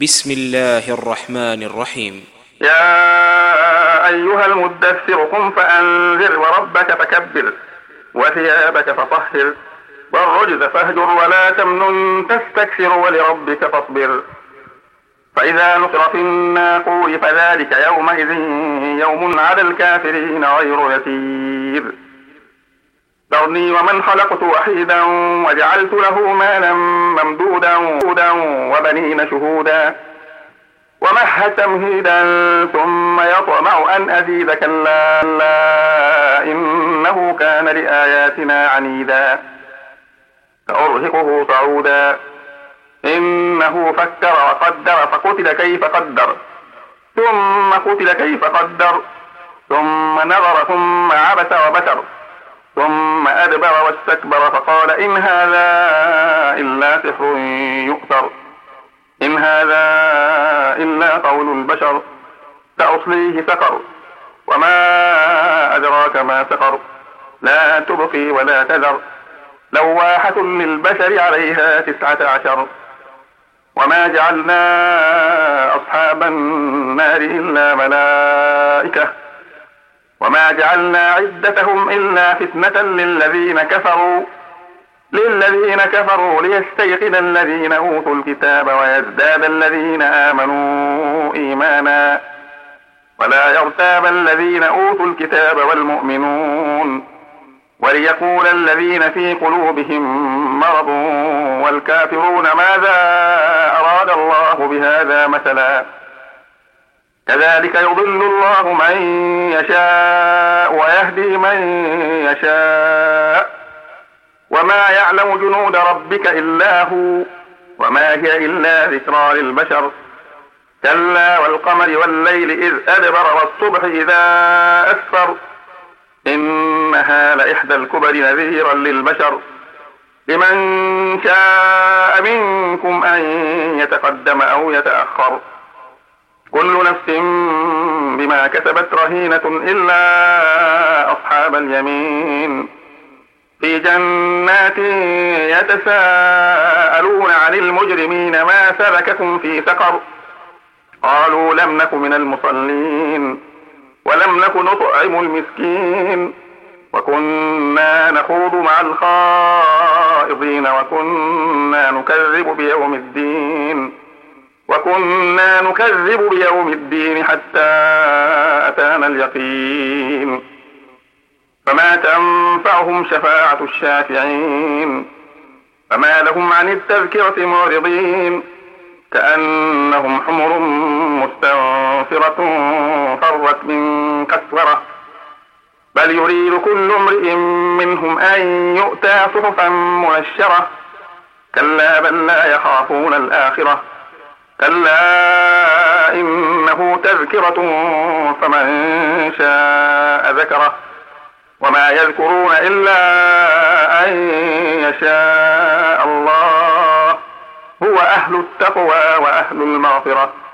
بسم الله الرحمن الرحيم. يا أيها المدثر قم فأنذر وربك فكبر وثيابك فطهر والرجز فاهجر ولا تمنن تستكثر ولربك فاصبر فإذا نقر في الناقور فذلك يومئذ يوم على الكافرين غير يسير ذرني ومن خلقت وحيدا وجعلت له مالا ممدودا وبنين شهودا ومهدت تمهيدا ثم يطمع أن أزيد كلا إنه كان لآياتنا عنيدا سأرهقه صعودا إنه فكر وقدر فقتل كيف قدر ثم قتل كيف قدر ثم نظر ثم عبس وبسر ثم أدبر واستكبر فقال إن هذا إلا سحر يؤثر إن هذا إلا قول البشر سأصليه سقر وما أدراك ما سقر لا تبقي ولا تذر لواحة للبشر عليها 19 وما جعلنا أصحاب النار إلا ملائكة وما جعلنا عدتهم إلا فتنة للذين كفروا ليستيقن الذين أوتوا الكتاب ويزداد الذين آمنوا إيمانا ولا يرتاب الذين أوتوا الكتاب والمؤمنون وليقول الذين في قلوبهم مرض والكافرون ماذا أراد الله بهذا مثلا كذلك يضل الله من يشاء ويهدي من يشاء وما يعلم جنود ربك إلا هو وما هي إلا ذكرى للبشر كلا والقمر والليل إذ أدبر والصبح إذا أسفر إنها لإحدى الكبر نذيرا للبشر لمن شاء منكم أن يتقدم أو يتأخر كل نفس بما كسبت رهينة إلا أصحاب اليمين في جنات يتساءلون عن المجرمين ما سلككم في سقر قالوا لم نك من المصلين ولم نك نطعم المسكين وكنا نخوض مع الخائضين وكنا نكذب بيوم الدين حتى أتانا اليقين فما تنفعهم شفاعة الشافعين فما لهم عن التذكرة معرضين كأنهم حمر مستنفرة فرت من قسورة بل يريد كل امرئ منهم أن يؤتى صحفا منشرة كلا بل لا يخافون الآخرة كلا إنه تذكرة فمن شاء ذكره وما يذكرون إلا أن يشاء الله هو أهل التقوى وأهل المغفرة